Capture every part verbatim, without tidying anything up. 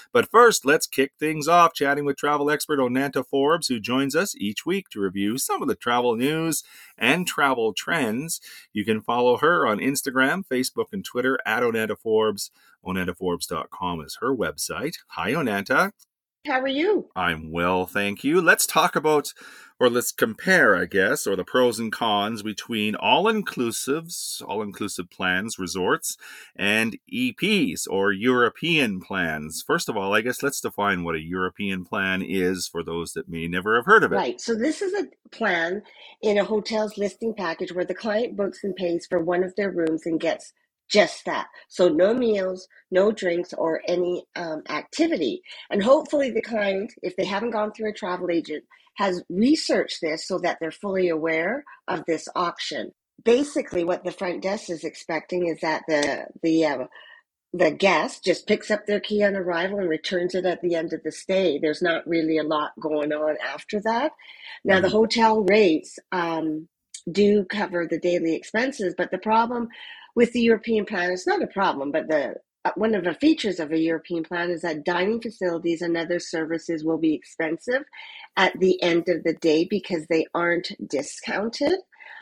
But first, let's kick things off chatting with travel expert Onanta Forbes, who joins us each week to review some of the travel news and travel trends. You can follow her on Instagram, Facebook, and Twitter at Onanta Forbes. Onanta Forbes dot com is her website. Hi, Onanta. How are you? I'm well, thank you. Let's talk about, or let's compare, I guess, or the pros and cons between all-inclusives, all-inclusive plans, resorts, and E Ps, or European plans. First of all, I guess let's define what a European plan is for those that may never have heard of it. Right. So this is a plan in a hotel's listing package where the client books and pays for one of their rooms and gets just that. So no meals, no drinks, or any um, activity. And hopefully the client, if they haven't gone through a travel agent, has researched this so that they're fully aware of this option. Basically, what the front desk is expecting is that the the uh, the guest just picks up their key on arrival and returns it at the end of the stay. There's not really a lot going on after that. Now, mm-hmm. the hotel rates um, do cover the daily expenses, but the problem with the European plan, it's not a problem, but the uh, one of the features of a European plan is that dining facilities and other services will be expensive at the end of the day because they aren't discounted.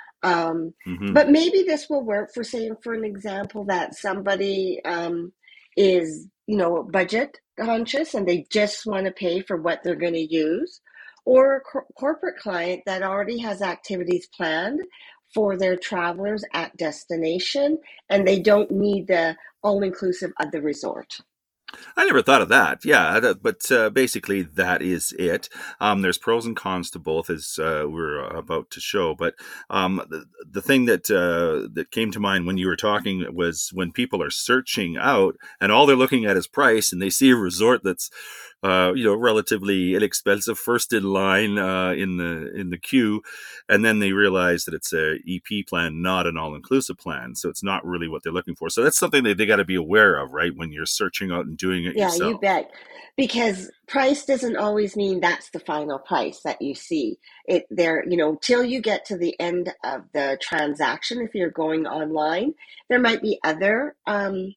Um, mm-hmm. But maybe this will work for, say, for an example that somebody um, is, you know, budget conscious and they just want to pay for what they're going to use, or a co- corporate client that already has activities planned for their travelers at destination and they don't need the all-inclusive of the resort. I never thought of that. Yeah, that, but uh, basically that is it. Um, there's pros and cons to both, as uh, we're about to show. But um, the, the thing that uh, that came to mind when you were talking was when people are searching out and all they're looking at is price, and they see a resort that's uh, you know relatively inexpensive, first in line uh, in the in the queue, and then they realize that it's a E P plan, not an all-inclusive plan. So it's not really what they're looking for. So that's something that they got to be aware of, right? When you're searching out and doing it yeah, yourself. Yeah, you bet. Because price doesn't always mean that's the final price that you see. It there, you know, till you get to the end of the transaction, if you're going online, there might be other um,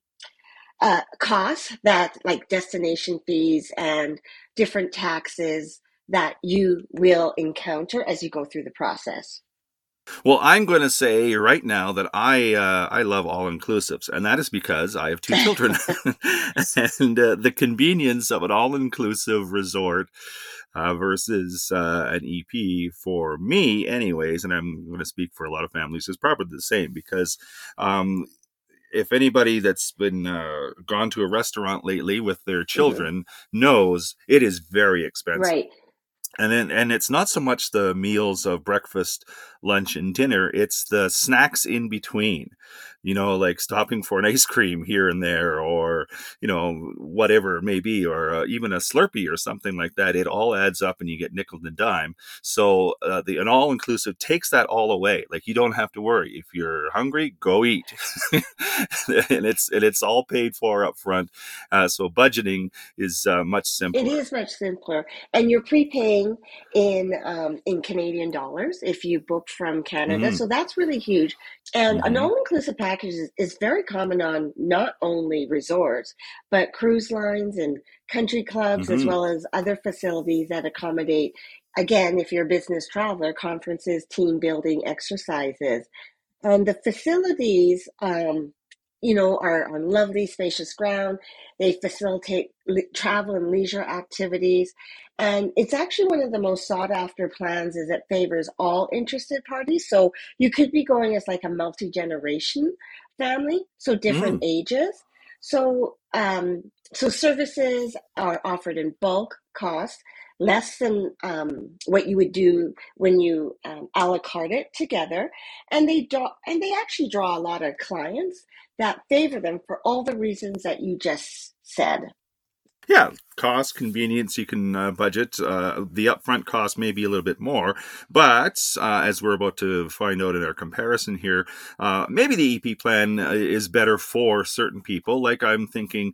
uh, costs that like destination fees and different taxes that you will encounter as you go through the process. Well, I'm going to say right now that I uh, I love all-inclusives, and that is because I have two children. and uh, the convenience of an all-inclusive resort uh, versus uh, an E P for me anyways, and I'm going to speak for a lot of families, is probably the same because um, if anybody that's been uh, gone to a restaurant lately with their children mm-hmm. knows it is very expensive. Right. And then, and it's not so much the meals of breakfast, lunch, and dinner. It's the snacks in between, you know, like stopping for an ice cream here and there, or, you know, whatever it may be, or uh, even a Slurpee or something like that. It all adds up and you get nickel and dime. So uh, the an all-inclusive takes that all away. Like you don't have to worry. If you're hungry, go eat. and it's and it's all paid for up front. Uh, so budgeting is uh, much simpler. It is much simpler. And you're prepaying in um, in Canadian dollars if you book from Canada. Mm-hmm. So that's really huge. And mm-hmm. an all-inclusive package is, is very common on not only resorts, but cruise lines and country clubs, mm-hmm. as well as other facilities that accommodate, again, if you're a business traveler, conferences, team building exercises. And the facilities, um, you know, are on lovely, spacious ground. They facilitate le- travel and leisure activities. And it's actually one of the most sought after plans is it favors all interested parties. So you could be going as like a multi-generation family, so different mm. ages. So, um, so services are offered in bulk cost, less than um, what you would do when you um, a la carte it together. And they draw, and they actually draw a lot of clients that favor them for all the reasons that you just said. Yeah, cost, convenience, you can uh, budget. Uh, the upfront cost may be a little bit more, but uh, as we're about to find out in our comparison here, uh, maybe the E P plan is better for certain people. Like I'm thinking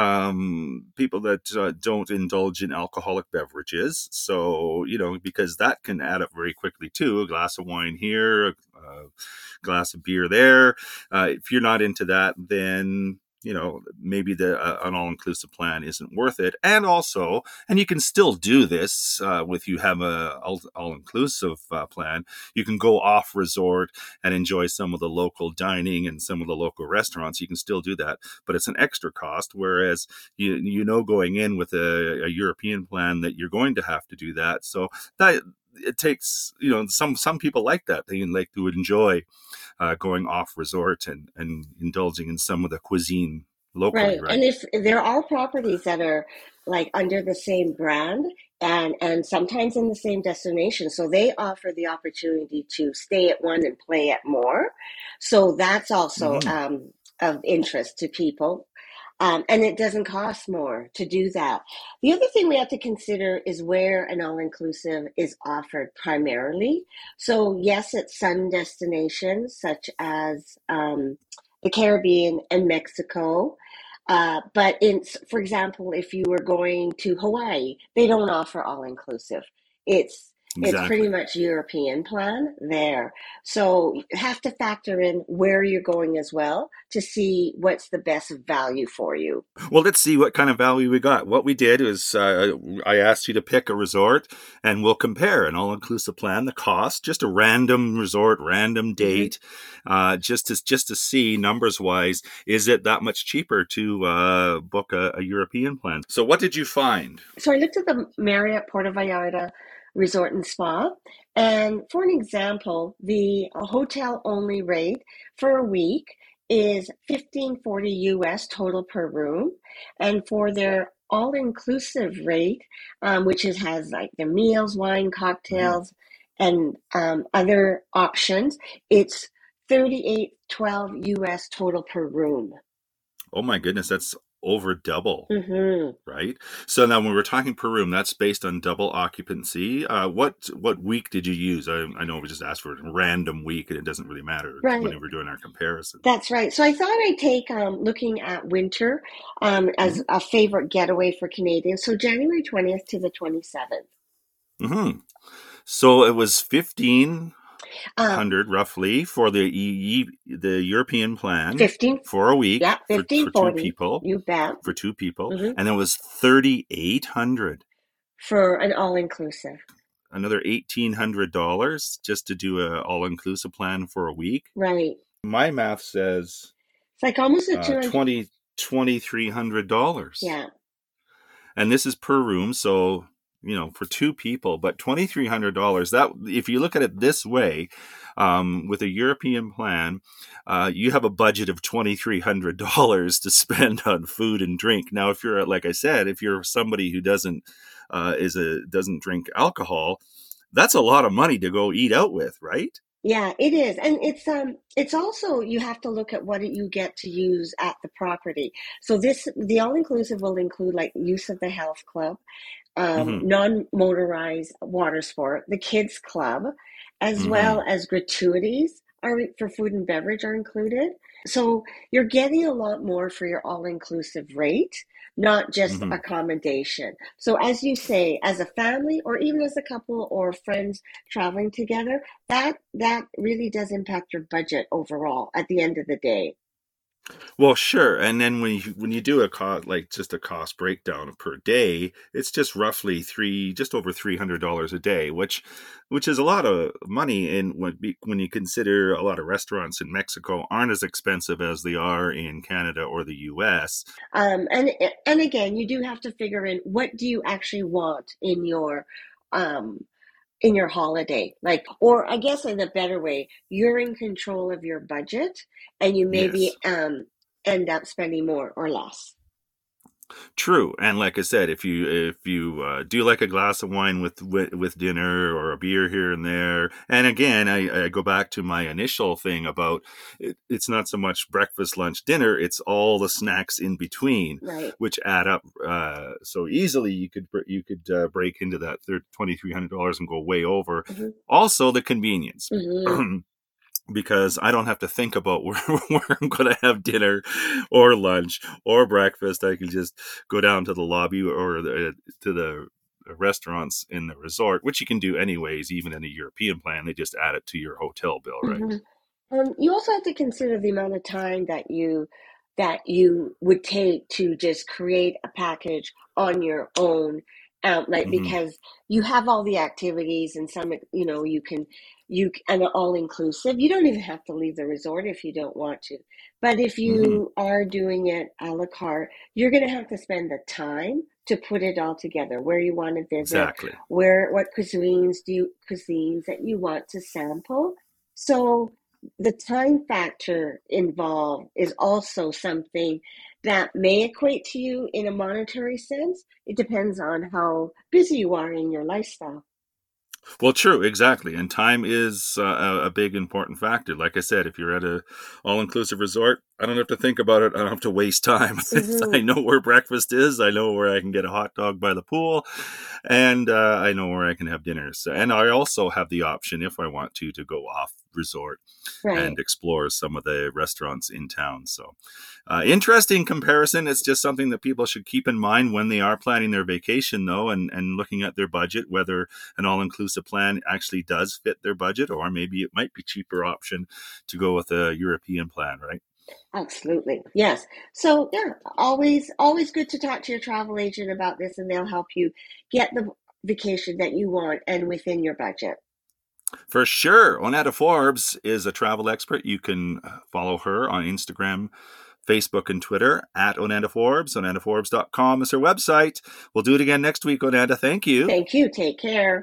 um, people that uh, don't indulge in alcoholic beverages. So, you know, because that can add up very quickly too. A glass of wine here, a, a glass of beer there. Uh, if you're not into that, then you know, maybe the uh, an all-inclusive plan isn't worth it. And also, and you can still do this uh, with you have a all, all-inclusive uh, plan, you can go off resort and enjoy some of the local dining and some of the local restaurants. You can still do that, but it's an extra cost. Whereas you you know going in with a, a European plan that you're going to have to do that. So that it takes, you know, some some people like that. They like to enjoy uh, going off resort and, and indulging in some of the cuisine locally, Right. And right? if there are properties that are like under the same brand and and sometimes in the same destination, so they offer the opportunity to stay at one and play at more. So that's also Mm-hmm. um, of interest to people. Um, and it doesn't cost more to do that. The other thing we have to consider is where an all inclusive is offered primarily. So, yes, it's sun destinations such as um, the Caribbean and Mexico. Uh, but in, for example, if you were going to Hawaii, they don't offer all inclusive. It's it's pretty Exactly. much European plan there. So you have to factor in where you're going as well to see what's the best value for you. Well, let's see what kind of value we got. What we did is uh, I asked you to pick a resort and we'll compare an all inclusive plan, the cost, just a random resort, random hmm date, uh, just to, just to see numbers wise, is it that much cheaper to uh, book a, a European plan? So, what did you find? So I looked at the Marriott Puerto Vallarta Resort and Spa, and for an example, the hotel only rate for a week is fifteen forty U S total per room, and for their all inclusive rate, um, which is has like their meals, wine, Mm-hmm. cocktails, and um, other options, it's thirty-eight twelve U S total per room. Oh my goodness, that's over double. hmm Right. So now, when we're talking per room, that's based on double occupancy. Uh, what what week did you use? I, I know we just asked for a random week, and it doesn't really matter Right. when we're doing our comparison. That's right. So I thought I'd take um, looking at winter um, Mm-hmm. as a favorite getaway for Canadians. So January twentieth to the twenty-seventh. Mm-hmm. So it was fifteen Uh, hundred roughly for the e- e- the European plan fifteen, for a week yeah, for fifteen for two forty. people You bet. for two people, hmm and it was thirty eight hundred. For an all-inclusive. Another eighteen hundred dollars just to do a all inclusive plan for a week. Right. My math says It's like almost a uh, two hundred. twenty twenty three hundred dollars, Yeah. and this is per room. So you know, for two people, but twenty three hundred dollars. That if you look at it this way, um, with a European plan, uh, you have a budget of twenty three hundred dollars to spend on food and drink. Now, if you're like I said, if you're somebody who doesn't uh, is a doesn't drink alcohol, that's a lot of money to go eat out with, right? Yeah, it is. And it's um it's also you have to look at what you get to use at the property. So this the all-inclusive will include like use of the health club, um, Mm-hmm. non-motorized water sport, the kids club, as Mm-hmm. well as gratuities are for food and beverage are included. So you're getting a lot more for your all-inclusive rate, not just Mm-hmm. accommodation. So as you say, as a family or even as a couple or friends traveling together, that that really does impact your budget overall at the end of the day. Well, sure. And then when you when you do a cost like just a cost breakdown per day, it's just roughly three, just over three hundred dollars a day, which which is a lot of money. And when when you consider a lot of restaurants in Mexico aren't as expensive as they are in Canada or the U S. Um, and and again, you do have to figure in what do you actually want in your um, in your holiday, like, or I guess in a better way, you're in control of your budget, and you maybe Yes. um, end up spending more or less. True, and like I said, if you if you uh, do like a glass of wine with, with with dinner or a beer here and there, and again, I, I go back to my initial thing about it, it's not so much breakfast, lunch, dinner; it's all the snacks in between, Right. which add up uh, so easily. You could you could uh, break into that twenty three hundred dollars and go way over. hmm Also, the convenience. hmm Because I don't have to think about where, where I'm going to have dinner or lunch or breakfast. I can just go down to the lobby or the, to the restaurants in the resort, which you can do anyways, even in a European plan. They just add it to your hotel bill, right? hmm Um, you also have to consider the amount of time that you that you would take to just create a package on your own outlet, Mm-hmm. because you have all the activities and some, you know, you can, you and all inclusive. You don't even have to leave the resort if you don't want to. But if Mm-hmm. you are doing it a la carte, you're going to have to spend the time to put it all together, where you want to visit, Exactly. where, what cuisines do you, cuisines that you want to sample. So the time factor involved is also something that may equate to you in a monetary sense. It depends on how busy you are in your lifestyle. Well, true, exactly, and time is uh, a, a big important factor. Like I said, if you're at a all-inclusive resort, I don't have to think about it. I don't have to waste time. I Mm-hmm. know where breakfast is. I know where I can get a hot dog by the pool, and uh, I know where I can have dinner. So, and I also have the option, if I want to, to go off resort and Right. explore some of the restaurants in town. So, uh, interesting comparison. It's just something that people should keep in mind when they are planning their vacation, though, and, and looking at their budget, whether an all-inclusive plan actually does fit their budget, or maybe it might be cheaper option to go with a European plan, right? Absolutely. Yes. So yeah, always always good to talk to your travel agent about this, and they'll help you get the vacation that you want and within your budget. For sure. Onetta Forbes is a travel expert. You can follow her on Instagram, Facebook, and Twitter at Onetta Forbes. Onetta Forbes dot com is her website. We'll do it again next week, Onetta. Thank you. Thank you. Take care.